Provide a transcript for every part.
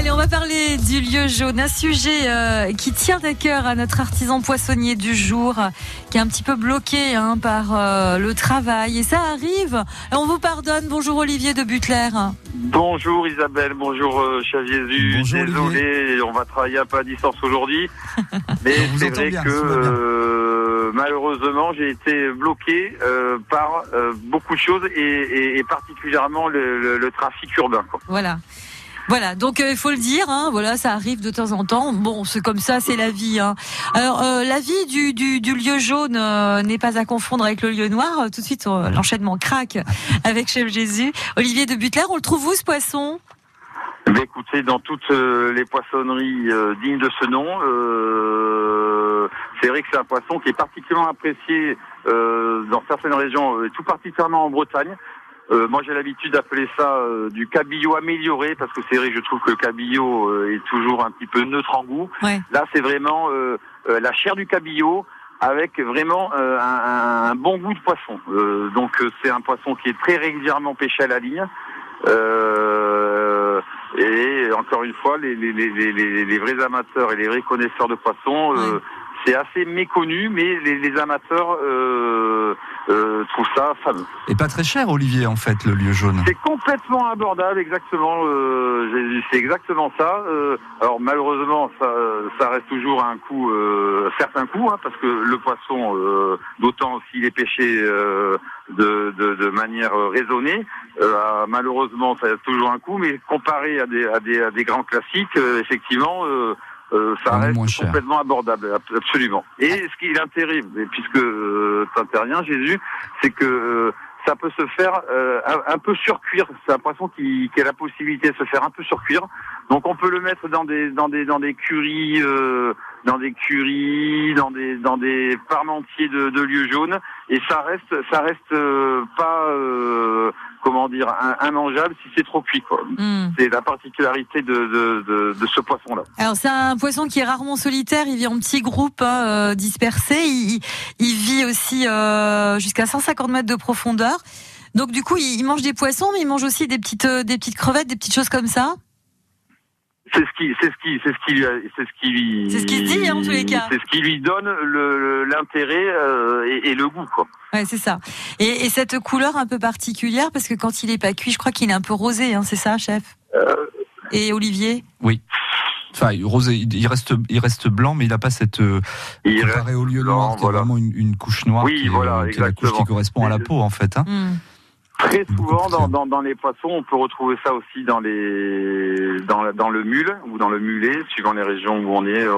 Allez, on va parler du lieu jaune, un sujet qui tient à cœur à notre artisan poissonnier du jour, qui est un petit peu bloqué par le travail. Et ça arrive, on vous pardonne. Bonjour Olivier de Butler. Bonjour Isabelle, bonjour cher Jésus. Bonjour, désolé, Olivier. on va travailler un peu à distance aujourd'hui. Mais c'est vrai que malheureusement j'ai été bloqué par beaucoup de choses et particulièrement le trafic urbain, quoi. Voilà, donc il faut le dire, voilà, ça arrive de temps en temps. Bon, c'est comme ça, c'est la vie. Alors, la vie du lieu jaune n'est pas à confondre avec le lieu noir. Tout de suite, l'enchaînement craque avec Chef Jésus. Olivier de Butler, on le trouve où ce poisson ? Mais écoutez, dans toutes les poissonneries dignes de ce nom, c'est vrai que c'est un poisson qui est particulièrement apprécié dans certaines régions, et tout particulièrement en Bretagne. Moi j'ai l'habitude d'appeler ça du cabillaud amélioré, parce que c'est vrai que je trouve que le cabillaud est toujours un petit peu neutre en goût. Ouais. Là c'est vraiment la chair du cabillaud avec vraiment un bon goût de poisson. Donc c'est un poisson qui est très régulièrement pêché à la ligne. Et encore une fois, les vrais amateurs et les vrais connaisseurs de poissons, c'est assez méconnu, mais les amateurs trouvent ça fameux. Et pas très cher, Olivier, en fait, le lieu jaune. C'est complètement abordable, exactement. C'est exactement ça. Alors malheureusement, ça reste toujours un coût, certain coût, parce que le poisson, d'autant s'il est pêché de manière raisonnée, malheureusement, ça a toujours un coût. Mais comparé à des grands classiques, effectivement. Ça reste complètement abordable, absolument. Et ce qui est l'intérêt, puisque t'interviens, Jésus, c'est que ça peut se faire un peu surcuire. C'est un poisson qui a la possibilité de se faire un peu surcuire. Donc on peut le mettre dans des currys, dans des parmentiers de lieux jaunes, et ça reste pas immangeable si c'est trop cuit, quoi. C'est la particularité de ce poisson-là. Alors c'est un poisson qui est rarement solitaire, il vit en petits groupes dispersés, il vit aussi jusqu'à 150 mètres de profondeur. Donc du coup, il mange des poissons, mais il mange aussi des petites crevettes, des petites choses comme ça. C'est ce qui dit, en tous les cas. C'est ce qui lui donne l'intérêt et le goût, quoi. Ouais, c'est ça. Et cette couleur un peu particulière, parce que quand il est pas cuit, je crois qu'il est un peu rosé, c'est ça, chef? Et Olivier? Oui. Enfin, rosé, il reste blanc, mais il n'a pas cette. Comparé au lieu noir, qui est vraiment une couche noire, qui est la couche qui correspond à la peau, en fait. Très souvent, dans les poissons, on peut retrouver ça aussi dans le mule ou dans le mulet, suivant les régions où on est.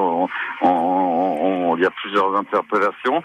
Il y a plusieurs interprétations.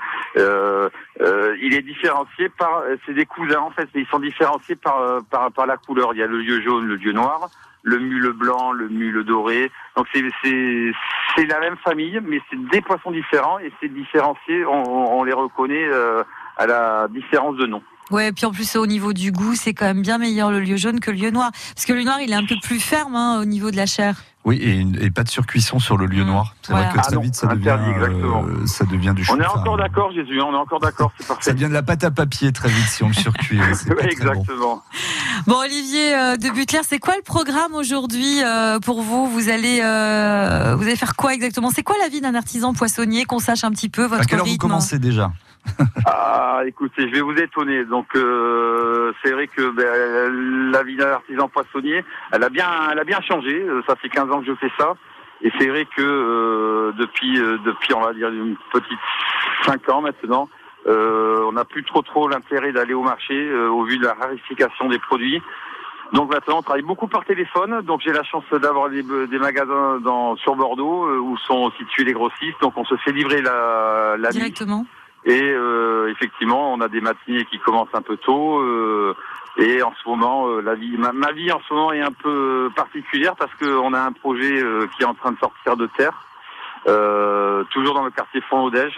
Il est différencié c'est des cousins, en fait, ils sont différenciés par la couleur. Il y a le lieu jaune, le lieu noir, le mule blanc, le mule doré. Donc c'est la même famille, mais c'est des poissons différents, et c'est différencié. On les reconnaît à la différence de nom. Ouais, puis en plus au niveau du goût, c'est quand même bien meilleur le lieu jaune que le lieu noir, parce que le lieu noir, il est un peu plus ferme au niveau de la chair. Oui, et pas de surcuisson sur le lieu noir. C'est vrai que très vite ça devient du chou. On est encore d'accord, Jésus, on est encore d'accord, c'est parfait. Ça devient de la pâte à papier très vite si on le surcuit. Oui, exactement. Bon, Olivier de Butler, c'est quoi le programme aujourd'hui pour vous ? Vous allez faire quoi exactement ? C'est quoi la vie d'un artisan poissonnier, qu'on sache un petit peu votre rythme ? À quelle heure vous commencez déjà ? Écoutez, je vais vous étonner. Donc, c'est vrai que la vie d'un artisan poissonnier, elle a bien changé. Ça fait 15 ans que je fais ça, et c'est vrai que depuis, on va dire une petite 5 ans maintenant, on n'a plus trop l'intérêt d'aller au marché au vu de la raréfication des produits. Donc maintenant, on travaille beaucoup par téléphone. Donc j'ai la chance d'avoir des magasins sur Bordeaux où sont situés les grossistes. Donc on se fait livrer la directement. Nuit. Et effectivement, on a des matinées qui commencent un peu tôt. Et en ce moment, ma vie en ce moment est un peu particulière, parce qu'on a un projet qui est en train de sortir de terre, toujours dans le quartier Font-Odège,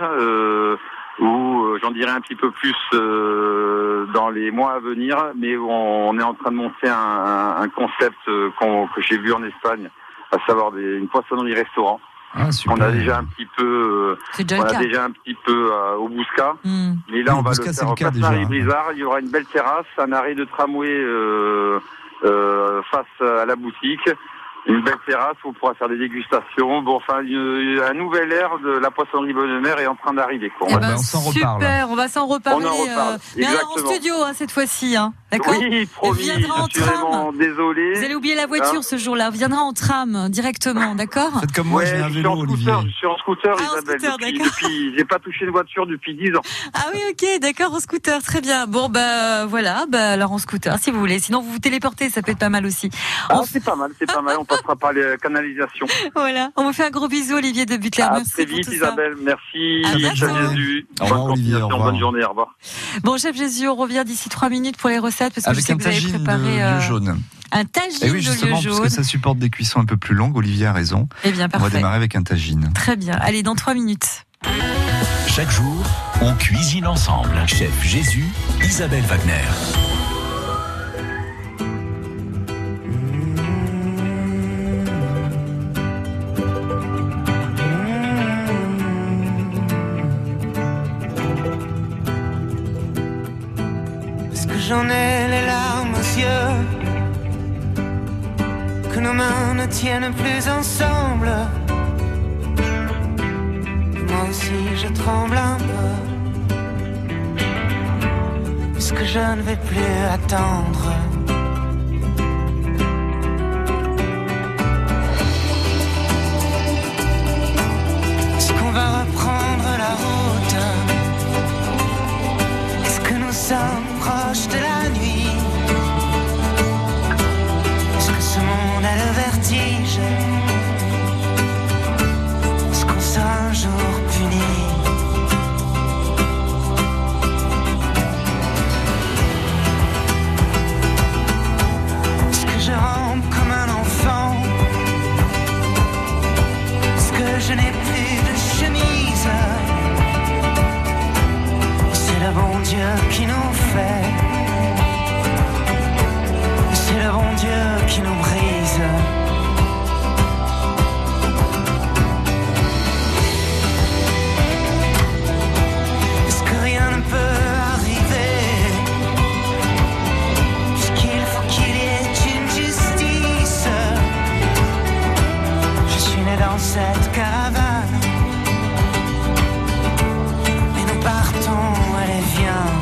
où j'en dirai un petit peu plus dans les mois à venir. Mais on est en train de monter un concept que j'ai vu en Espagne, à savoir une poissonnerie-restaurant. On a déjà un petit peu, au Bouscat. Mais là, on va le faire au Place Marie-Brizard. Il y aura une belle terrasse, un arrêt de tramway face à la boutique. Une belle terrasse où on pourra faire des dégustations. Bon, enfin, un nouvel ère de la poissonnerie Bonne-Mère est en train d'arriver. On s'en reparle. Super, on va s'en reparler. Mais alors en studio cette fois-ci, d'accord. Oui, promis. Viendra en tram. Désolé. Vous allez oublier la voiture ce jour-là. On viendra en tram directement, d'accord. Faites comme moi, j'ai un vélo, Olivier. Je suis en scooter, Isabelle. Depuis, j'ai pas touché une voiture depuis 10 ans. Ah oui, ok, d'accord, en scooter, très bien. Bon, voilà, alors en scooter, si vous voulez. Sinon, vous vous téléportez, ça peut être pas mal aussi. C'est pas mal. On passera par les canalisations. Voilà. On vous fait un gros bisou, Olivier de Butler. Merci très vite, Isabelle. Merci. Chef Jésus. Au revoir, Olivier. Bonne journée. Au revoir. Bon, Chef Jésus, on revient d'ici 3 minutes pour les recettes parce que avec je sais que vous avez préparé de lieu jaune. Un tagine de lieu jaune. Et oui, justement, parce que ça supporte des cuissons un peu plus longues. Olivier a raison. Eh bien, parfait. On va démarrer avec un tagine. Très bien. Allez, dans 3 minutes. Chaque jour, on cuisine ensemble. Chef Jésus, Isabelle Wagner. J'en ai les larmes aux yeux, que nos mains ne tiennent plus ensemble. Moi aussi je tremble un peu, puisque je ne vais plus attendre. Est-ce qu'on va reprendre la route? Est-ce que nous sommes proche de la nuit? Est-ce que ce monde a le vertige? Est-ce qu'on sera un jour puni? Est-ce que je rampe comme un enfant? Est-ce que je n'ai plus de chemise? C'est le bon Dieu qui nous fait, c'est le bon Dieu qui nous brise. Est-ce que rien ne peut arriver, puisqu'il faut qu'il y ait une justice? Je suis né dans cette caravane et nous partons. Allez, viens.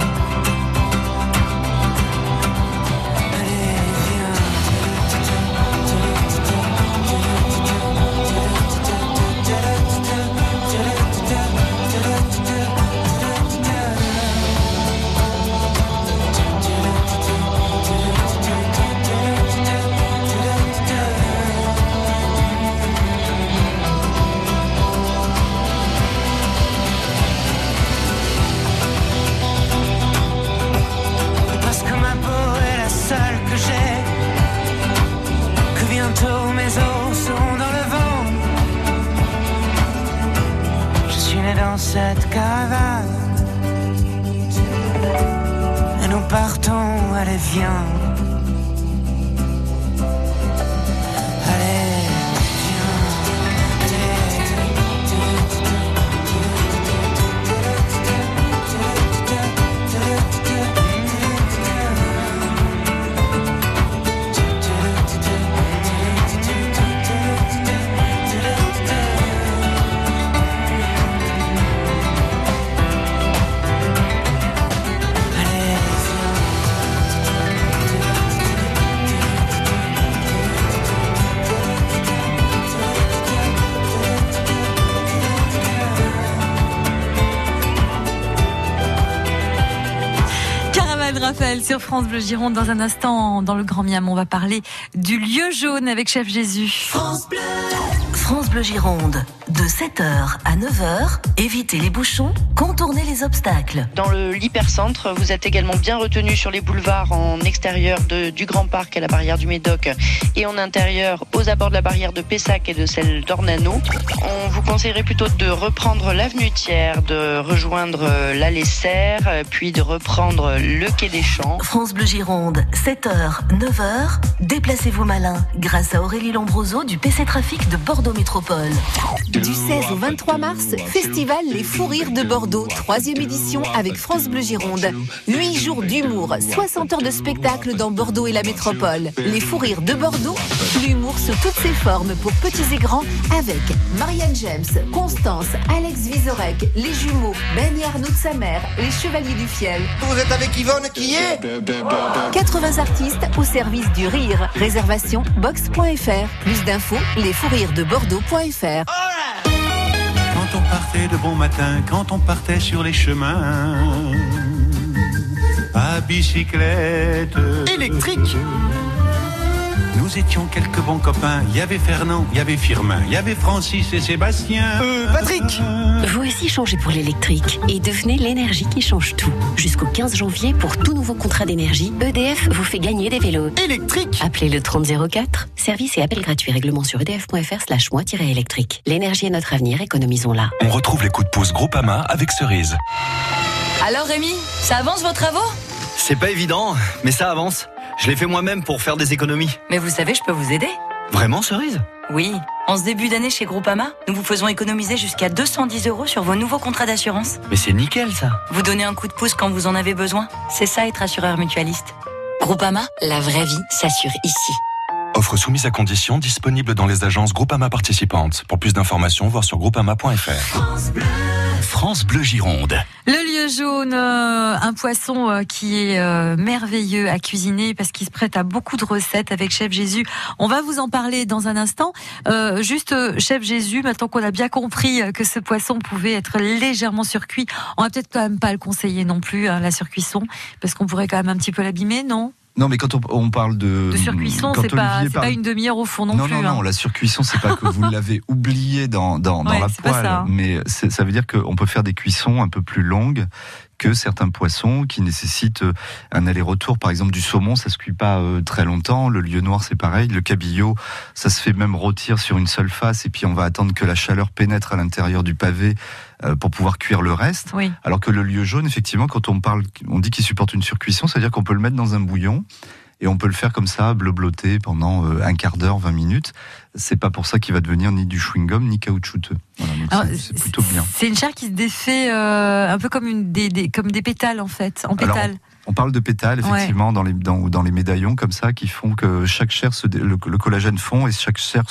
Bientôt mes os sont dans le vent. Je suis né dans cette caravane et nous partons, allez viens. Raphaël sur France Bleu Gironde. Dans un instant, dans le Grand Miam, on va parler du lieu jaune avec Chef Jésus. France Bleu Gironde, de 7h à 9h, évitez les bouchons, contournez les obstacles. Dans l'hypercentre, vous êtes également bien retenu sur les boulevards en extérieur du Grand Parc à la barrière du Médoc et en intérieur aux abords de la barrière de Pessac et de celle d'Ornano. On vous conseillerait plutôt de reprendre l'avenue Thiers, de rejoindre l'allée Serre, puis de reprendre le quai des Champs. France Bleu Gironde, 7h, 9h, déplacez-vous malin grâce à Aurélie Lombroso du PC Trafic de Bordeaux. métropole. Du 16 au 23 mars, Festival Les Fous Rires de Bordeaux, 3e édition avec France Bleu Gironde. 8 jours d'humour, 60 heures de spectacle dans Bordeaux et la métropole. Les Fous Rires de Bordeaux, l'humour sous toutes ses formes pour petits et grands avec Marianne James, Constance, Alex Vizorek, les jumeaux, Ben et Arnaud de sa mère, les Chevaliers du Fiel. Vous êtes avec Yvonne qui est 80 artistes au service du rire. Réservation box.fr. Plus d'infos, lesfoursriresdebordeaux.fr. Quand on partait de bon matin, quand on partait sur les chemins à bicyclette électrique, nous étions quelques bons copains. Il y avait Fernand, il y avait Firmin, il y avait Francis et Sébastien. Patrick. Vous aussi changez pour l'électrique et devenez l'énergie qui change tout. Jusqu'au 15 janvier, pour tout nouveau contrat d'énergie, EDF vous fait gagner des vélos électriques. Appelez le 3004. Service et appel gratuit. Règlement sur edf.fr/moi-électrique. L'énergie est notre avenir, économisons-la. On retrouve les coups de pouce Groupama avec Cerise. Alors Rémi, ça avance vos travaux ? C'est pas évident, mais ça avance. Je l'ai fait moi-même pour faire des économies. Mais vous savez, je peux vous aider. Vraiment, Cerise ? Oui. En ce début d'année chez Groupama, nous vous faisons économiser jusqu'à 210 € sur vos nouveaux contrats d'assurance. Mais c'est nickel, ça. Vous donnez un coup de pouce quand vous en avez besoin. C'est ça être assureur mutualiste. Groupama, la vraie vie s'assure ici. Offre soumise à conditions, disponible dans les agences Groupama participantes. Pour plus d'informations, voir sur groupama.fr. France Bleu Gironde. Le lieu jaune, un poisson qui est merveilleux à cuisiner parce qu'il se prête à beaucoup de recettes avec Chef Jésus. On va vous en parler dans un instant. Chef Jésus, maintenant qu'on a bien compris que ce poisson pouvait être légèrement surcuit, on va peut-être quand même pas le conseiller non plus, la surcuisson, parce qu'on pourrait quand même un petit peu l'abîmer, non ? Non, mais quand on parle de surcuisson, c'est pas une demi-heure au fond non plus. Non, la surcuisson, c'est pas que vous l'avez oublié dans la poêle, mais ça veut dire qu'on peut faire des cuissons un peu plus longues que certains poissons qui nécessitent un aller-retour. Par exemple, du saumon, ça se cuit pas très longtemps. Le lieu noir, c'est pareil. Le cabillaud, ça se fait même rôtir sur une seule face, et puis on va attendre que la chaleur pénètre à l'intérieur du pavé pour pouvoir cuire le reste. Oui. Alors que le lieu jaune, effectivement, quand on dit qu'il supporte une surcuisson, c'est-à-dire qu'on peut le mettre dans un bouillon et on peut le faire comme ça, bleu-bleuté pendant un quart d'heure, 20 minutes. C'est pas pour ça qu'il va devenir ni du chewing-gum ni caoutchouteux. Voilà, donc alors, c'est plutôt bien. C'est une chair qui se défait un peu comme comme des pétales en fait, en pétales. Alors, on parle de pétales, effectivement, ouais. dans les médaillons comme ça, qui font que chaque chair, le collagène fond, et chaque chair...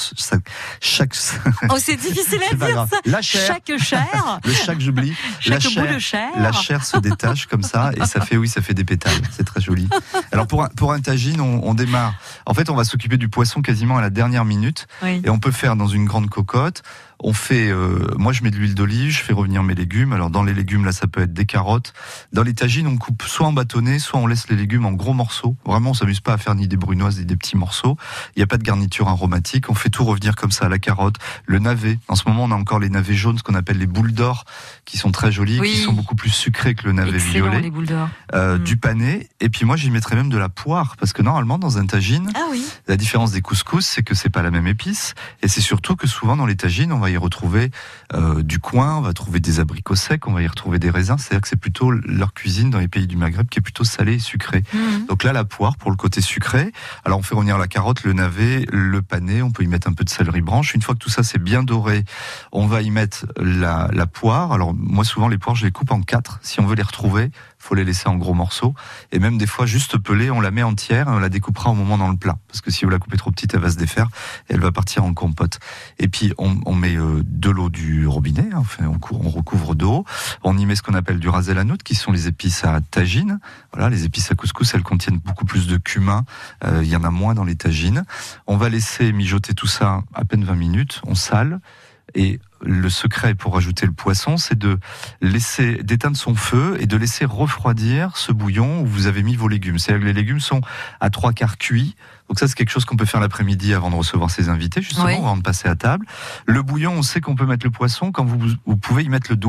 Oh, c'est difficile à dire ça. La chair. Chaque chair. J'oublie. Chaque bout de chair. La chair se détache comme ça, et ça fait des pétales. C'est très joli. Alors pour un tagine, on démarre. En fait, on va s'occuper du poisson quasiment à la dernière minute, oui. Et on peut faire dans une grande cocotte. On fait, moi je mets de l'huile d'olive, je fais revenir mes légumes. Alors dans les légumes là, ça peut être des carottes. Dans les tagines, on coupe soit en bâtonnets, soit on laisse les légumes en gros morceaux. Vraiment, on s'amuse pas à faire ni des brunoises ni des petits morceaux. Il n'y a pas de garniture aromatique. On fait tout revenir comme ça, la carotte, le navet. En ce moment, on a encore les navets jaunes, ce qu'on appelle les boules d'or, qui sont très jolies, oui. Qui sont beaucoup plus sucrées que le navet violet. Les boules d'or. Du panais. Et puis moi, j'y mettrais même de la poire, parce que normalement, dans un tagine, la différence des couscous, c'est que c'est pas la même épice, et c'est surtout que souvent dans les tagines, on va y retrouver du coing, on va trouver des abricots secs, on va y retrouver des raisins. C'est-à-dire que c'est plutôt leur cuisine dans les pays du Maghreb qui est plutôt salée et sucrée. Donc là, la poire pour le côté sucré. Alors on fait revenir la carotte, le navet, le panais, on peut y mettre un peu de céleri branche. Une fois que tout ça c'est bien doré, on va y mettre la poire. Alors moi souvent les poires je les coupe en 4. Si on veut les retrouver, faut les laisser en gros morceaux. Et même des fois juste pelée, on la met entière, on la découpera au moment dans le plat. Parce que si vous la coupez trop petite, elle va se défaire et elle va partir en compote. Et puis on met de l'eau du robinet, enfin, on recouvre d'eau. On y met ce qu'on appelle du ras el hanout, qui sont les épices à tagine. Voilà, les épices à couscous, elles contiennent beaucoup plus de cumin. Il y en a moins dans les tagines. On va laisser mijoter tout ça à peine 20 minutes. On sale. Et le secret pour rajouter le poisson, c'est d'éteindre son feu et de laisser refroidir ce bouillon où vous avez mis vos légumes. C'est-à-dire que les légumes sont à 3/4 cuits. Donc ça, c'est quelque chose qu'on peut faire l'après-midi avant de recevoir ses invités, justement, avant de passer à table. Le bouillon, on sait qu'on peut mettre le poisson quand vous pouvez y mettre le doigt.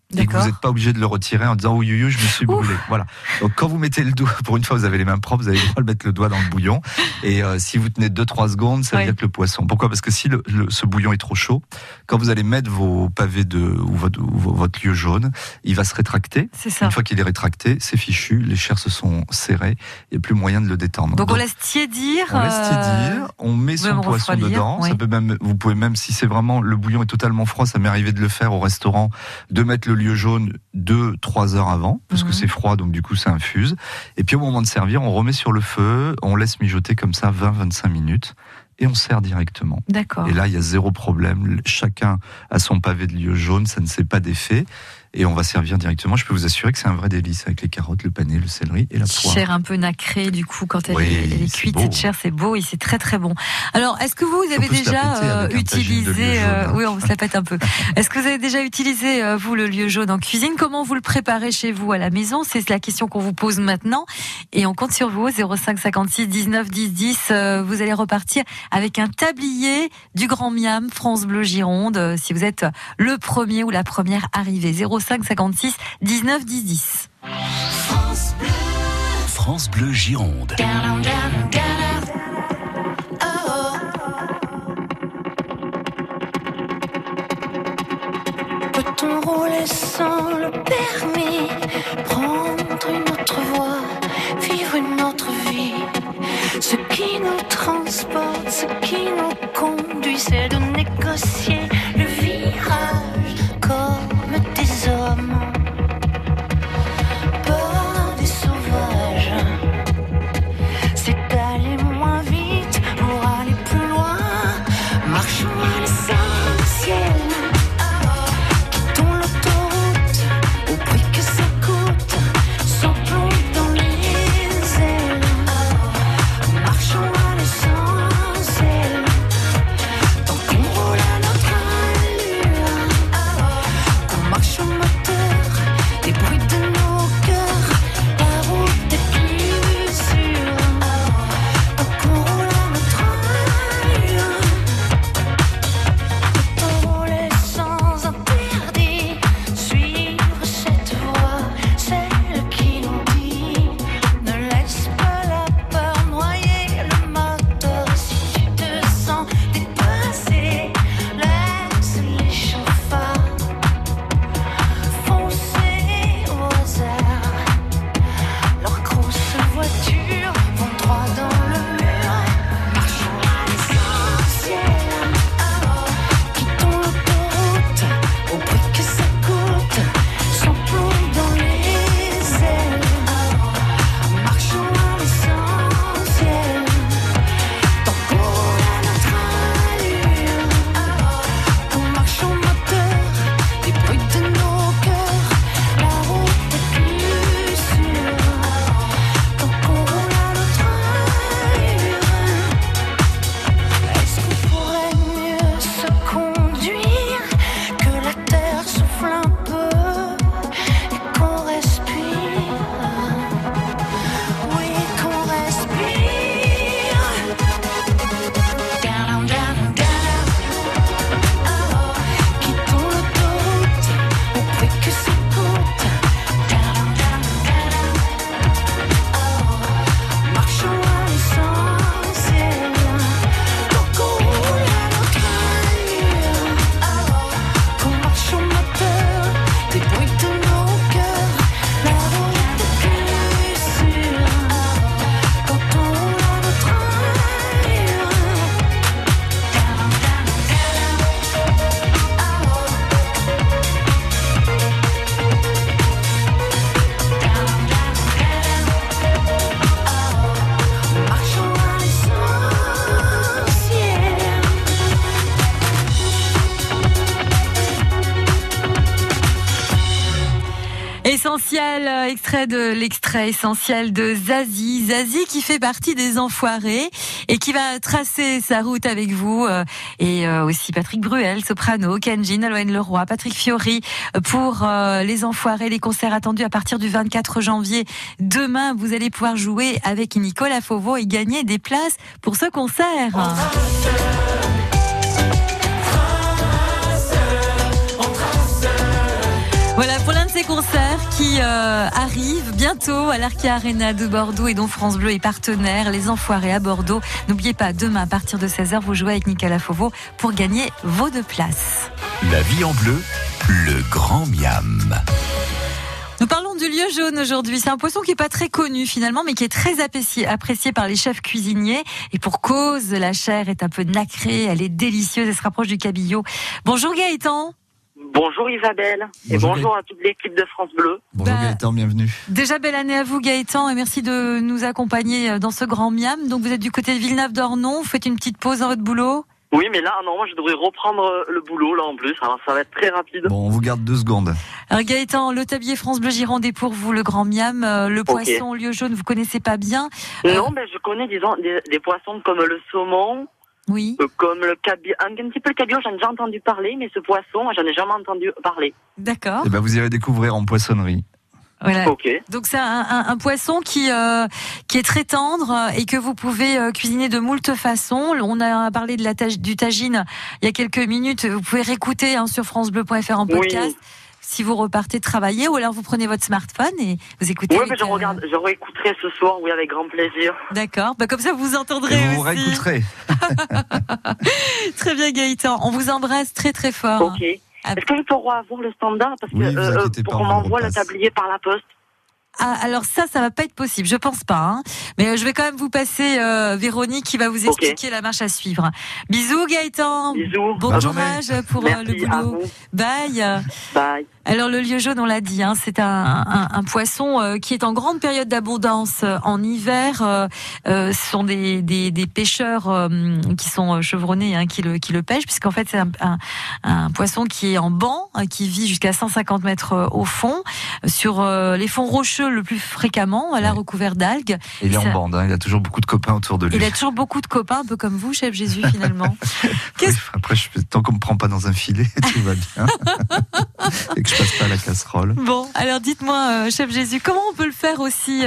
et que vous n'êtes pas obligé de le retirer en disant « ouh, je me suis brûlé ». Voilà. Donc quand vous mettez le doigt, pour une fois vous avez les mains propres, vous avez le droit de mettre le doigt dans le bouillon. Et si vous tenez 2-3 secondes, ça veut dire que le poisson... Pourquoi ? Parce que si ce bouillon est trop chaud, quand vous allez mettre vos pavés ou votre lieu jaune, il va se rétracter. C'est ça. Une fois qu'il est rétracté, c'est fichu, les chairs se sont serrées, il n'y a plus moyen de le détendre. Donc on laisse tiédir. On met son poisson dedans. Ça peut même, vous pouvez même, si c'est vraiment, le bouillon est totalement froid, ça m'est arrivé de le faire au restaurant, de mettre le lieu jaune 2-3 heures avant, parce que c'est froid, donc du coup ça infuse. Et puis au moment de servir, on remet sur le feu, on laisse mijoter comme ça 20-25 minutes. Et on sert directement. D'accord. Et là, il y a zéro problème. Chacun a son pavé de lieu jaune, ça ne s'est pas d'effet. Et on va servir directement. Je peux vous assurer que c'est un vrai délice avec les carottes, le panais, le céleri et la poire. Chair un peu nacrée, du coup, quand elle est cuite, cette chair, c'est beau et c'est très très bon. Alors, est-ce que vous avez déjà utilisé... oui, on se la pète un peu. Est-ce que vous avez déjà utilisé, vous, le lieu jaune en cuisine ? Comment vous le préparez chez vous à la maison ? C'est la question qu'on vous pose maintenant. Et on compte sur vous, 05 56 19 10 10. Vous allez repartir avec un tablier du Grand Miam, France Bleu Gironde, si vous êtes le premier ou la première arrivée. 05 56 19 10 10. France Bleu Gironde. Peut-on rouler sans le permis, prendre une autre voie, vivre une autre vie? Ce qui nous transporte, ce qui nous conduit, c'est de négocier le virage comme des hommes, pas des sauvages. C'est d'aller moins vite pour aller plus loin. Marchons à l'essentiel. Quittons l'autoroute au prix que ça coûte, sans plomb dans les ailes. Marchons à l'essentiel. Tant qu'on roule à notre allure, qu'on marche au moteur, des bruits de nos cœurs, la route est plus sûre. Tant qu'on roule à notre allure, peut-on rouler sans interdit, suivre cette voie, celle qui nous dit, ne laisse pas la peur noyer le moteur. Si tu te sens dépassé, laisse les chauffards foncer au hasard. Leurs grosses voitures vont droit dans le mur. Marchons à l'essentiel. Quittons l'autoroute au prix que ça coûte, sans plomb dans les ailes. Marchons à l'essentiel. Tant qu'on roule à notre allure, qu'on marche au moteur, des bruits de nos cœurs, la route est plus sûre. Tant qu'on roule à notre allure, est-ce qu'on pourrait mieux se conduire, que la terre souffle un peu et qu'on respire? Oui, qu'on respire. Down, down, down. Quittons l'autoroute au prix que ça coûte. Down, down, down. Marchons à l'essentiel. Tant qu'on roule à notre allure, qu'on marche au moteur, des bruits de nos cœurs, la route est plus sûre. Quand on roule à notre allure, down, down, marchons à l'essentiel. Essentiel, extrait de l'extrait essentiel de Zazie. Zazie qui fait partie des Enfoirés et qui va tracer sa route avec vous. Et aussi Patrick Bruel, soprano, Kenji, Nolwenn Leroy, Patrick Fiori pour les Enfoirés. Les concerts attendus à partir du 24 janvier. Demain, vous allez pouvoir jouer avec Nicolas Fauveau et gagner des places pour ce concert. Voilà concerts qui arrivent bientôt à l'Arkia Arena de Bordeaux et dont France Bleu est partenaire. Les Enfoirés à Bordeaux. N'oubliez pas, demain à partir de 16h, vous jouez avec Nicolas Fauveau pour gagner vos 2 places. La vie en bleu, le grand miam. Nous parlons du lieu jaune aujourd'hui. C'est un poisson qui est pas très connu finalement, mais qui est très apprécié par les chefs cuisiniers. Et pour cause, la chair est un peu nacrée, elle est délicieuse, elle se rapproche du cabillaud. Bonjour Gaëtan. Bonjour Isabelle. Et bonjour à toute l'équipe de France Bleu. Bonjour Gaëtan, bienvenue. Déjà belle année à vous Gaëtan et merci de nous accompagner dans ce grand miam. Donc vous êtes du côté de Villeneuve-d'Ornon, vous faites une petite pause dans votre boulot? Oui, mais là, non, moi je devrais reprendre le boulot là en plus, alors ça va être très rapide. Bon, on vous garde 2 secondes. Alors Gaëtan, le tablier France Bleu Gironde est pour vous, le grand miam. Le poisson lieu jaune, vous connaissez pas bien? Non, mais je connais disons des poissons comme le saumon. Oui. Comme le cabillaud, un petit peu le cabillaud, j'en ai déjà entendu parler, mais ce poisson, j'en ai jamais entendu parler. D'accord. Et ben vous irez découvrir en poissonnerie. Voilà. Okay. Donc c'est un poisson qui est très tendre et que vous pouvez cuisiner de moult façons. On a parlé de du tagine il y a quelques minutes. Vous pouvez réécouter sur francebleu.fr en podcast. Oui. Si vous repartez travailler, ou alors vous prenez votre smartphone et vous écoutez. Oui, mais je réécouterai ce soir, oui, avec grand plaisir. D'accord. Comme ça, vous entendrez et vous aussi. Vous réécouterez. Très bien, Gaëtan. On vous embrasse très très fort. Ok. Est-ce que je pourrais avoir le standard parce que pour qu'on m'envoie le tablier par la poste? Ah, alors ça va pas être possible, je pense pas. Hein. Mais je vais quand même vous passer Véronique qui va vous expliquer la marche à suivre. Bisous Gaëtan. Bisous. Bon courage pour le boulot. Bye. Bye. Alors le lieu jaune, on l'a dit, c'est un poisson qui est en grande période d'abondance en hiver. Ce sont des pêcheurs qui sont chevronnés qui le pêchent, puisqu'en fait c'est un poisson qui est en banc, qui vit jusqu'à 150 mètres au fond, sur les fonds rocheux le plus fréquemment, là recouvert d'algues. Il est en bande, il a toujours beaucoup de copains autour de lui. Il a toujours beaucoup de copains, un peu comme vous, chef Jésus, finalement. Après, tant qu'on me prend pas dans un filet, tout va bien. Et que je passe pas à la casserole. Bon, alors dites-moi, chef Jésus, comment on peut le faire aussi,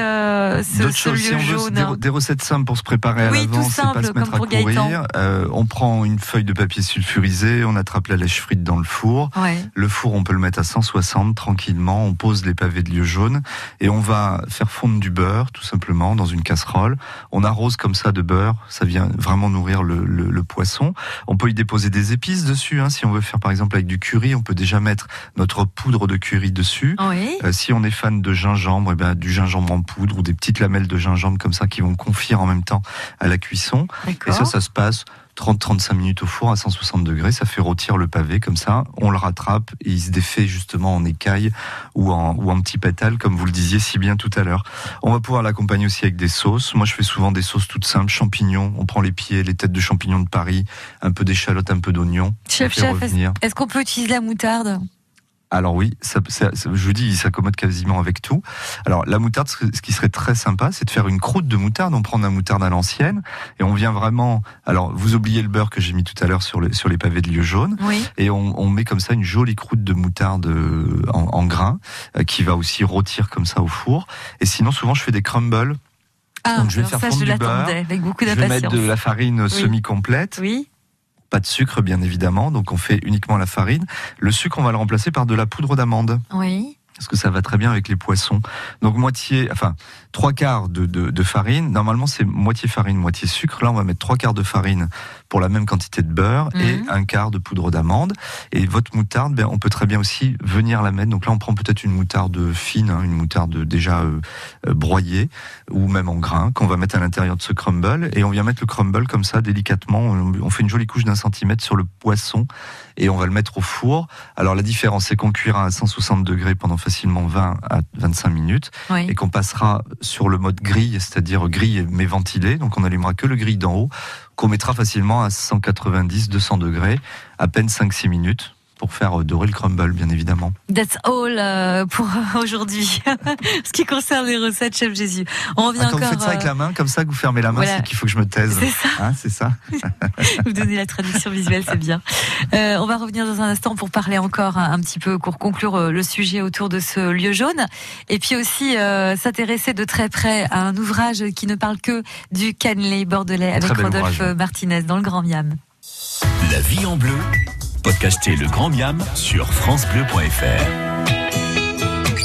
ce lieu jaune? Des recettes simples pour se préparer à l'avance et pas se mettre à courir. On prend une feuille de papier sulfurisé, on attrape la lèche frite dans le four. Ouais. Le four, on peut le mettre à 160 tranquillement. On pose les pavés de lieu jaune et on va faire fondre du beurre, tout simplement, dans une casserole. On arrose comme ça de beurre. Ça vient vraiment nourrir le poisson. On peut y déposer des épices dessus. Si on veut faire, par exemple, avec du curry, on peut déjà mettre notre poudre de curry dessus. Oui. Si on est fan de gingembre, du gingembre en poudre ou des petites lamelles de gingembre comme ça qui vont confire en même temps à la cuisson. D'accord. Et ça se passe 30-35 minutes au four à 160 degrés, ça fait rôtir le pavé comme ça, on le rattrape et il se défait justement en écaille ou en petit pétale, comme vous le disiez si bien tout à l'heure. On va pouvoir l'accompagner aussi avec des sauces. Moi je fais souvent des sauces toutes simples, champignons, on prend les pieds, les têtes de champignons de Paris, un peu d'échalotes, un peu d'oignons. Chef, est-ce qu'on peut utiliser la moutarde ? Alors oui, je vous dis, il s'accommode quasiment avec tout. Alors la moutarde, ce qui serait très sympa, c'est de faire une croûte de moutarde. On prend de la moutarde à l'ancienne et on vient vraiment. Alors vous oubliez le beurre que j'ai mis tout à l'heure sur les pavés de lieu jaune. Oui. Et on met comme ça une jolie croûte de moutarde en grains qui va aussi rôtir comme ça au four. Et sinon, souvent, je fais des crumbles. Donc je vais faire fondre du beurre. Avec beaucoup d'impatience. Je vais mettre de la farine semi-complète. Oui. Pas de sucre, bien évidemment, donc on fait uniquement la farine. Le sucre, on va le remplacer par de la poudre d'amande. Oui. Parce que ça va très bien avec les poissons. Donc 3/4 de farine. Normalement, c'est moitié farine, moitié sucre. Là, on va mettre 3/4 de farine pour la même quantité de beurre et 1/4 de poudre d'amande. Et votre moutarde, on peut très bien aussi venir la mettre. Donc là, on prend peut-être une moutarde fine, une moutarde déjà broyée ou même en grains qu'on va mettre à l'intérieur de ce crumble. Et on vient mettre le crumble comme ça, délicatement. On fait une jolie couche d'1 centimètre sur le poisson et on va le mettre au four. Alors la différence, c'est qu'on cuira à 160 degrés pendant facilement 20 à 25 minutes et qu'on passera sur le mode grille, c'est-à-dire grille mais ventilé. Donc on n'allumera que le grille d'en haut, qu'on mettra facilement à 190-200 degrés, à peine 5-6 minutes. Pour faire dorer le crumble, bien évidemment. That's all pour aujourd'hui. Ce qui concerne les recettes, chef Jésus. On revient quand encore. Vous faites ça avec la main, comme ça, que vous fermez la main, c'est qu'il faut que je me taise. C'est ça. C'est ça. Vous donnez la traduction visuelle, c'est bien. On va revenir dans un instant pour parler encore un petit peu, pour conclure le sujet autour de ce lieu jaune. Et puis aussi s'intéresser de très près à un ouvrage qui ne parle que du cannelé bordelais avec Rodolphe Martinez dans le Grand Miam. La vie en bleu. Podcastez le Grand Miam sur francebleu.fr.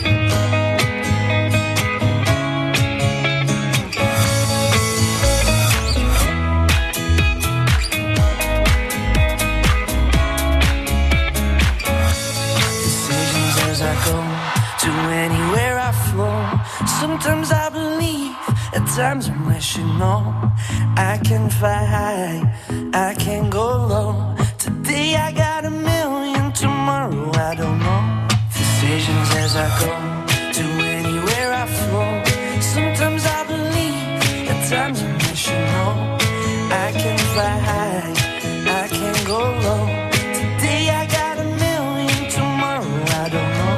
times I'm wishing on. I can fly high, I can go low. Today I got a million, tomorrow I don't know. Decisions as I go, to anywhere I flow. Sometimes I believe, at times I'm wishing on. I can fly high, I can go low. Today I got a million, tomorrow I don't know.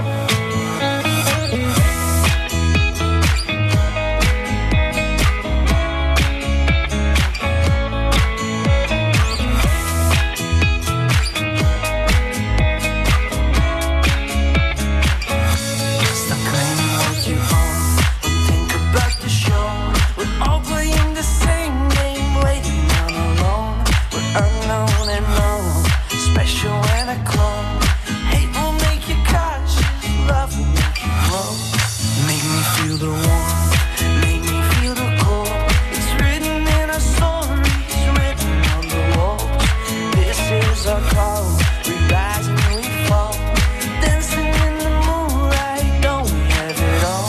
Stop claiming what you own and think about the show. We're all playing the same game, waiting on alone. We're unknown and known, special and a clone. Hate will make you cautious, love will make you grow. Make me feel the warmth, make me feel the cold. It's written in our stories, written on the walls. This is our call, we rise and we fall. Dancing in the moonlight, don't we have it all?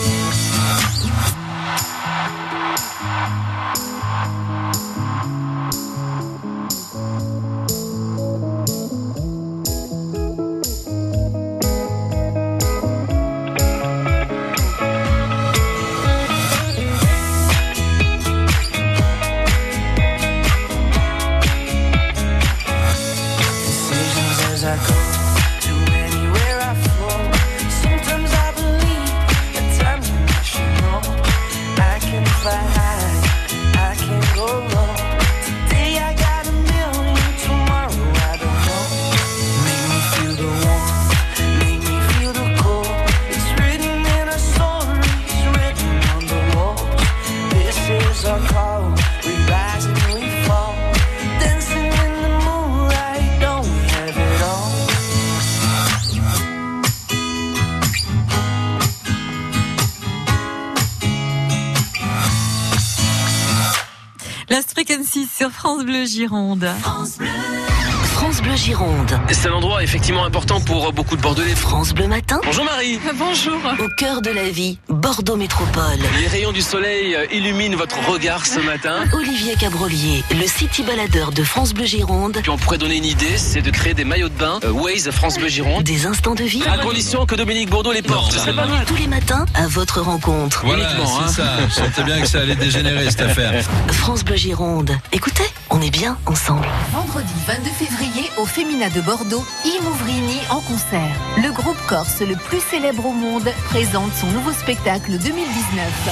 Decisions as I go, to anywhere I flow. Sometimes I believe, at times I'm wishing on. I can fly high, I can go low. Today I got a million, tomorrow I don't know. Make me feel the warmth, make me feel the cold. It's written in our stories, written on the walls. This is our call, we rise and we fall. Dancing in the moonlight, don't we have it all? Last Frequency sur France Bleu Gironde. France Bleu Gironde. C'est un endroit effectivement important pour beaucoup de Bordelais. France Bleu Matin. Bonjour Marie. Bonjour. Au cœur de la vie, Bordeaux Métropole. Les rayons du soleil illuminent votre regard ce matin. Olivier Cabrolier, le city baladeur de France Bleu Gironde. Puis on pourrait donner une idée, c'est de créer des maillots de bain Waze France Bleu Gironde. Des instants de vie. À condition que Dominique Bourdeau les porte. Ce serait pas mal. Tous les matins, à votre rencontre. Voilà, c'est ça. Je sentais bien que ça allait dégénérer cette affaire. France Bleu Gironde. Écoutez, on est bien ensemble. Vendredi 22 février, au Femina de Bordeaux, Imouvrini en concert. Le groupe corse le plus célèbre au monde présente son nouveau spectacle 2019.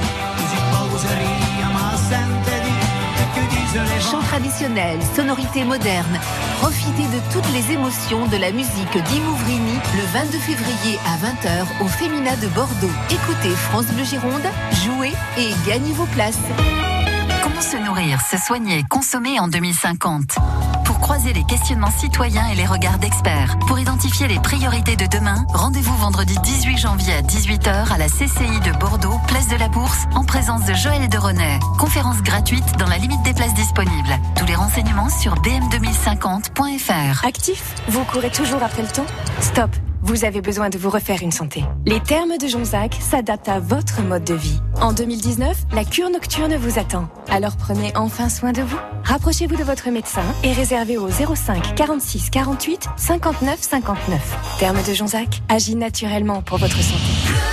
Chant traditionnel, sonorités modernes. Profitez de toutes les émotions de la musique d'Imouvrini le 22 février à 20h au Femina de Bordeaux. Écoutez France Bleu Gironde, jouez et gagnez vos places. Comment se nourrir, se soigner, consommer en 2050 ? Pour croiser les questionnements citoyens et les regards d'experts, pour identifier les priorités de demain, rendez-vous vendredi 18 janvier à 18h à la CCI de Bordeaux, place de la Bourse, en présence de Joël Deronay. Conférence gratuite dans la limite des places disponibles. Tous les renseignements sur bm2050.fr. Actif, vous courez toujours après le temps ? Stop, vous avez besoin de vous refaire une santé. Les thermes de Jonzac s'adaptent à votre mode de vie. En 2019, la cure nocturne vous attend. Alors prenez enfin soin de vous. Rapprochez-vous de votre médecin et réservez au 05 46 48 59 59. Thermes de Jonzac, agit naturellement pour votre santé.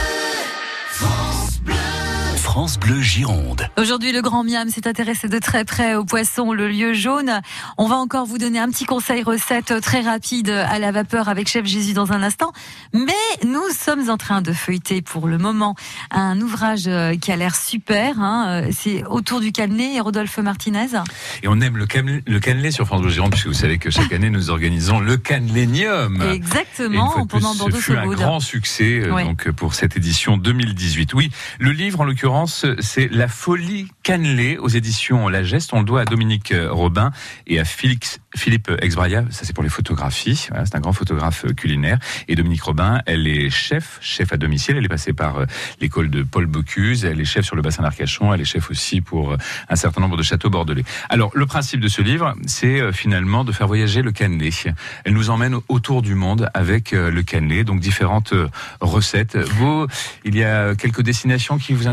France Bleu Gironde. Aujourd'hui, le Grand Miam s'est intéressé de très près au poisson, le lieu jaune. On va encore vous donner un petit conseil recette très rapide à la vapeur avec Chef Jésus dans un instant. Mais nous sommes en train de feuilleter pour le moment un ouvrage qui a l'air super. C'est Autour du cannelé et Rodolphe Martinez. Et on aime le cannelé sur France Bleu Gironde, puisque vous savez que chaque année nous organisons le Cannelénium. Exactement, pendant Bordeaux ce fut un grand succès donc pour cette édition 2018. Oui, le livre en l'occurrence, c'est La folie cannelée aux éditions La Geste. On le doit à Dominique Robin et à Philippe Exbraia. Ça, c'est pour les photographies. Voilà, c'est un grand photographe culinaire. Et Dominique Robin, elle est chef à domicile. Elle est passée par l'école de Paul Bocuse. Elle est chef sur le bassin d'Arcachon. Elle est chef aussi pour un certain nombre de châteaux bordelais. Alors, le principe de ce livre, c'est finalement de faire voyager le cannelé. Elle nous emmène autour du monde avec le cannelé, donc différentes recettes. Il y a quelques destinations qui vous intéressent? Alors, mais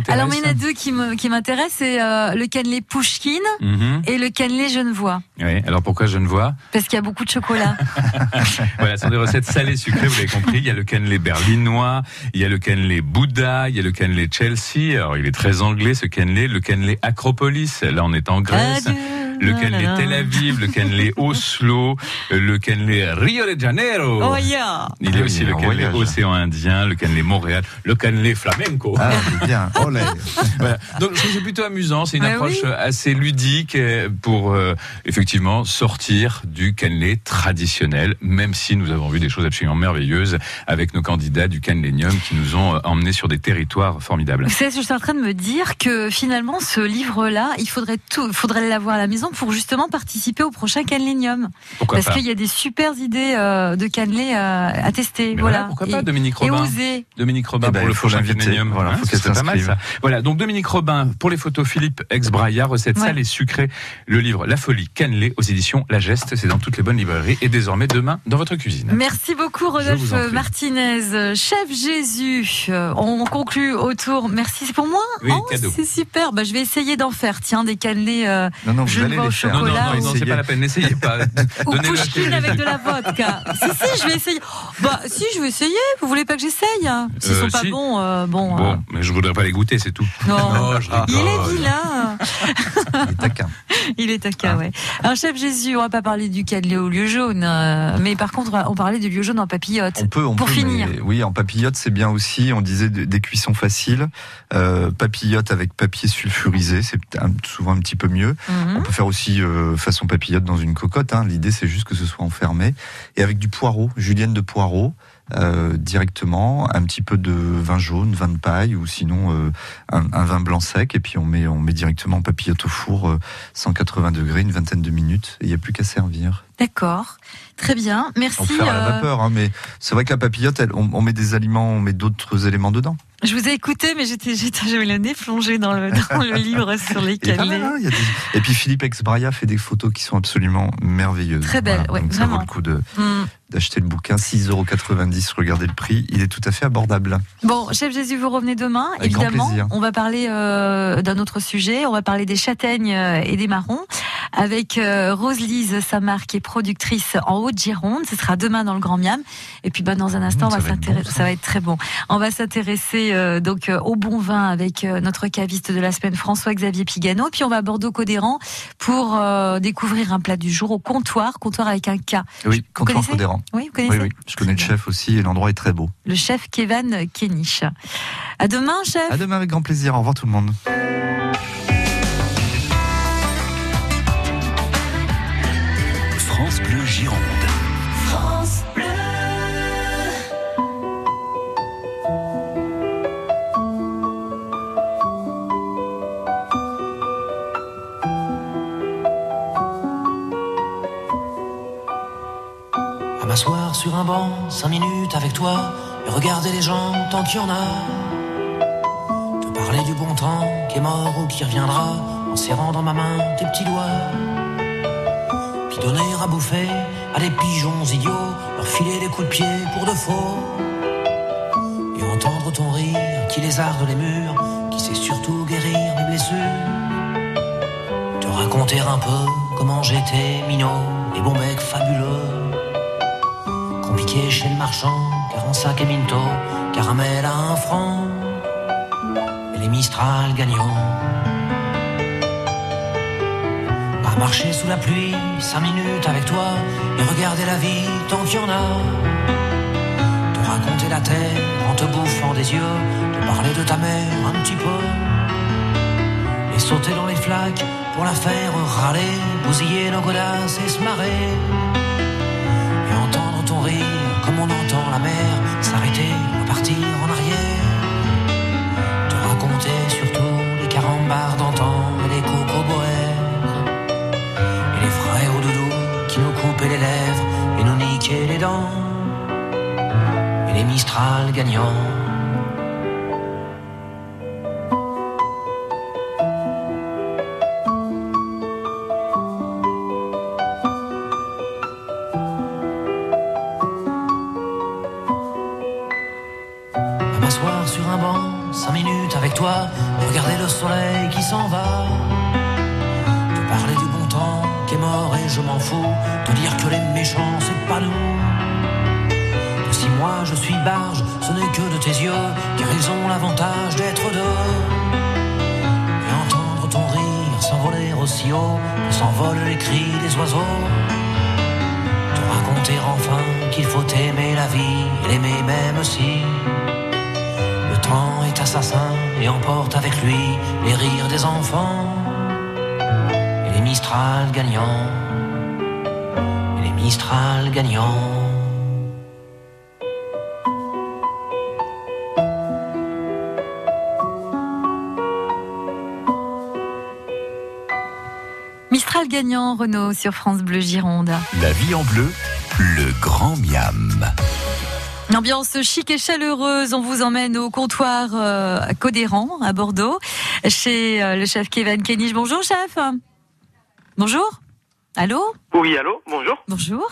en a deux qui m'intéressent, c'est le cannelé Pouchkine et le cannelé Genevois. Oui, alors pourquoi Genevois ? Parce qu'il y a beaucoup de chocolat. Voilà, ce sont des recettes salées sucrées, vous l'avez compris. Il y a le cannelé berlinois, il y a le cannelé Bouddha, il y a le cannelé Chelsea. Alors il est très anglais ce cannelé, le cannelé Acropolis. Là on est en Grèce. Le cannelé Tel Aviv, le cannelé Oslo, le cannelé Rio de Janeiro. Oh yeah. Il y a aussi le cannelé Océan Indien, le cannelé Montréal, le cannelé Flamenco. Ah, c'est bien. Olé. Voilà. Donc je trouve que c'est plutôt amusant. C'est une approche assez ludique pour effectivement sortir du cannelé traditionnel, même si nous avons vu des choses absolument merveilleuses avec nos candidats du Cannelénium qui nous ont emmenés sur des territoires formidables. Vous savez, je suis en train de me dire que finalement ce livre-là, il faudrait l'avoir à la maison pour justement participer au prochain Cannelénium. Parce qu'il y a des super idées de cannelé à tester. Voilà. Pourquoi pas, Dominique Robin. Et oser. Dominique Robin pour le prochain Cannelénium. Voilà, faut qu'elle pas mal, s'inscrive. ça. Voilà, donc Dominique Robin pour les photos, Philippe Exbraya, recettes salées et sucrées. Le livre La Folie Cannelée aux éditions La Geste, c'est dans toutes les bonnes librairies et désormais demain dans votre cuisine. Merci beaucoup Rodolphe Martinez. Chef Jésus, on conclut autour. Merci, c'est pour moi. Oui, cadeau. C'est super. Je vais essayer d'en faire. Tiens, des cannelés. Non, vous allez les faire. Non, c'est pas la peine. N'essayez pas. Ou Pouchkine avec de la vodka. Si, je vais essayer. Si, je vais essayer. Vous voulez pas que j'essaye? S'ils sont pas bons, Bon, mais je voudrais pas les goûter, c'est tout. Non, je rigole. Il est vilain. Il est taquin. Il est taquin, ouais. Alors, chef Jésus, on va pas parler du cannelé au lieu jaune, mais par contre, on parlait du lieu jaune en papillote. On peut, finir. Oui, en papillote, c'est bien aussi. On disait des cuissons faciles. Papillote avec papier sulfurisé, c'est souvent un petit peu mieux. On peut faire aussi façon papillote dans une cocotte. L'idée, c'est juste que ce soit enfermé. Et avec du poireau, julienne de poireau. Directement, un petit peu de vin jaune, vin de paille, ou sinon un vin blanc sec, et puis on met directement en papillote au four 180 degrés, une vingtaine de minutes, et il n'y a plus qu'à servir. D'accord, très bien, merci. On peut faire à la vapeur, mais c'est vrai que la papillote, on met des aliments, on met d'autres éléments dedans. Je vous ai écouté, mais j'avais le nez plongé dans le livre sur les cannelés. Et puis Philippe Exbraya fait des photos qui sont absolument merveilleuses. Très belles, donc ça vaut le coup d'acheter le bouquin, 6,90 €, regardez le prix, il est tout à fait abordable. Bon, chef Jésus, vous revenez demain, avec évidemment. Grand plaisir. On va parler d'un autre sujet, on va parler des châtaignes et des marrons, avec Rose-Lise Samar, qui est productrice en Haute-Gironde. Ce sera demain dans le Grand Miam. Et puis dans un instant, ça va être très bon. On va s'intéresser donc au bon vin avec notre caviste de la semaine, François-Xavier Pigano. Puis on va à Bordeaux-Codéran pour découvrir un plat du jour au comptoir avec un K. Oui, comptoir Codéran. Oui, vous connaissez? Oui, je connais le chef aussi et l'endroit est très beau. Le chef Kevin Kenich. À demain, chef. À demain avec grand plaisir. Au revoir tout le monde. France Bleu Gironde. France Bleu. À m'asseoir sur un banc, 5 minutes avec toi, et regarder les gens tant qu'il y en a. Te parler du bon temps qui est mort ou qui reviendra, en serrant dans ma main tes petits doigts. Puis donner à bouffer à des pigeons idiots, leur filer des coups de pied pour de faux. Et entendre ton rire qui lézarde les murs, qui sait surtout guérir mes blessures. Te raconter un peu comment j'étais minot, les bons becs fabuleux. Compliqué chez le marchand, 45 et Minto, caramel à 1 franc, et les Mistral gagnants. À marcher sous la pluie, 5 minutes avec toi, et regarder la vie tant qu'il y en a. Te raconter la terre en te bouffant des yeux, te parler de ta mère un petit peu, et sauter dans les flaques pour la faire râler, bousiller nos godasses et se marrer. Et entendre ton rire comme on entend la mer s'arrêter, repartir en arrière. Te raconter surtout les carambars d'antan et les cocoboères, et les frères au doudou qui nous coupaient les lèvres et nous niquaient les dents, et les Mistral gagnants. 5 minutes avec toi, regarder le soleil qui s'en va. Te parler du bon temps qui est mort et je m'en fous. Te dire que les méchants c'est pas nous. Que si moi je suis barge, ce n'est que de tes yeux, car ils ont l'avantage d'être deux. Et entendre ton rire s'envoler aussi haut que s'envolent les cris des oiseaux. Te raconter enfin qu'il faut aimer la vie et l'aimer même si le temps est assassin et emporte avec lui les rires des enfants et les Mistral gagnants et les Mistral gagnants. Mistral gagnant, Renaud, sur France Bleu Gironde. La vie en bleu, le grand miam. Ambiance chic et chaleureuse, on vous emmène au comptoir Codéran à Bordeaux, chez le chef Kevin Kenich. Bonjour chef. Bonjour. Allô? Oui, allô, bonjour. Bonjour.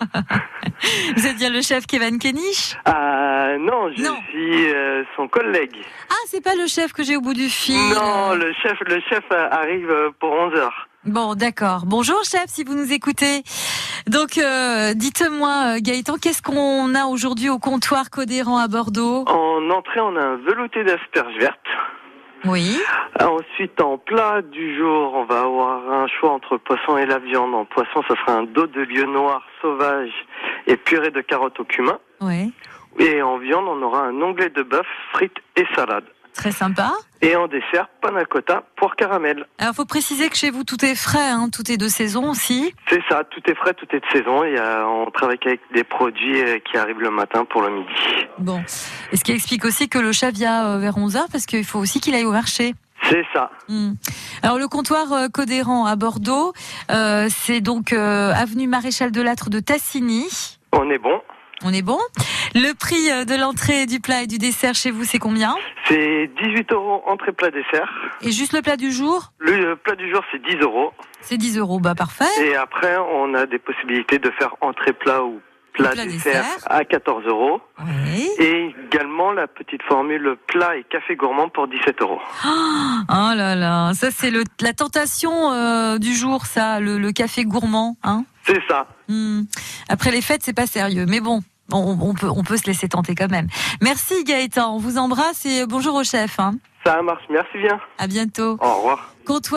Vous êtes bien le chef Kevin Kenich? Non, je suis son collègue. Ah, c'est pas le chef que j'ai au bout du fil. Non, le chef arrive pour 11h. Bon, d'accord. Bonjour chef, si vous nous écoutez. Donc, dites-moi Gaëtan, qu'est-ce qu'on a aujourd'hui au comptoir Codéran à Bordeaux? En entrée, on a un velouté d'asperges vertes. Oui. Ensuite, en plat du jour, on va avoir un choix entre poisson et la viande. En poisson, ça sera un dos de lieu noir sauvage et purée de carottes au cumin. Oui. Et en viande, on aura un onglet de bœuf, frites et salade. Très sympa. Et en dessert, panna cotta, poire caramel. Alors, faut préciser que chez vous, tout est frais, hein, tout est de saison aussi. C'est ça, tout est frais, tout est de saison. Et on travaille avec des produits qui arrivent le matin pour le midi. Bon. Et ce qui explique aussi que le chef vient vers 11h, parce qu'il faut aussi qu'il aille au marché. C'est ça. Alors, le comptoir Codéran à Bordeaux, c'est donc avenue Maréchal Delattre de Tassigny. On est bon. On est bon. Le prix de l'entrée, du plat et du dessert chez vous, c'est combien? C'est 18 € entrée, plat, dessert. Et juste le plat du jour? Le plat du jour, c'est 10 €. C'est 10 €, bah parfait. Et après, on a des possibilités de faire entrée, plat ou plat dessert à 14 €. Oui. Et également la petite formule plat et café gourmand pour 17 €. Oh là là, ça c'est la tentation du jour, ça, le café gourmand, hein? C'est ça. Après les fêtes, c'est pas sérieux, mais bon. On peut se laisser tenter quand même. Merci Gaëtan, on vous embrasse et bonjour au chef. Hein. Ça marche, merci bien. À bientôt. Au revoir.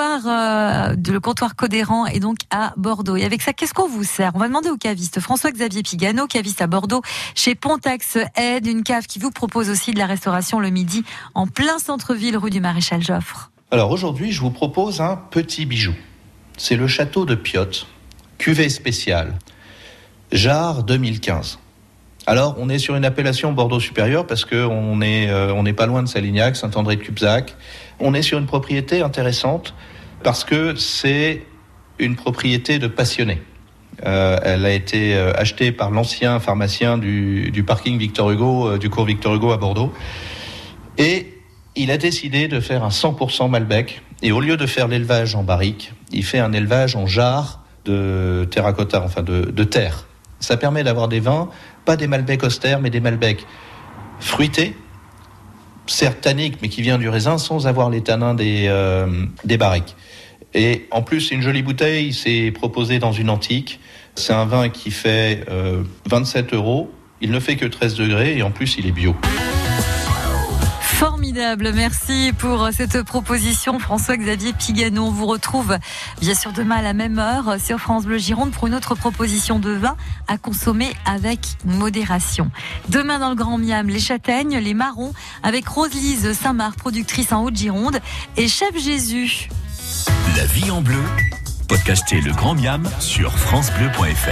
Le comptoir Codéran est donc à Bordeaux. Et avec ça, qu'est-ce qu'on vous sert? On va demander au caviste François-Xavier Pigano, caviste à Bordeaux, chez Pontax Aide, une cave qui vous propose aussi de la restauration le midi en plein centre-ville, rue du Maréchal Joffre. Alors aujourd'hui, je vous propose un petit bijou. C'est le château de Piotte, cuvée spéciale, Jarre 2015. Alors, on est sur une appellation Bordeaux supérieur parce que on n'est pas loin de Salignac, Saint-André-de-Cubzac. On est sur une propriété intéressante parce que c'est une propriété de passionnés. Elle a été achetée par l'ancien pharmacien du parking Victor Hugo, du cours Victor Hugo à Bordeaux. Et il a décidé de faire un 100% Malbec. Et au lieu de faire l'élevage en barrique, il fait un élevage en jarre de terracotta, enfin de terre. Ça permet d'avoir des vins, pas des Malbec austères, mais des Malbec fruités, certes tanniques, mais qui viennent du raisin, sans avoir les tanins des barriques. Et en plus, c'est une jolie bouteille, c'est proposé dans une antique. C'est un vin qui fait 27 €. Il ne fait que 13 degrés et en plus, il est bio. Formidable, merci pour cette proposition François-Xavier Pigano. On vous retrouve bien sûr demain à la même heure sur France Bleu Gironde pour une autre proposition de vin à consommer avec modération. Demain dans le Grand Miam, les châtaignes, les marrons avec Rose-Lise Saint-Marc, productrice en Haute-Gironde, et Chef Jésus. La vie en bleu, podcastez le Grand Miam sur francebleu.fr.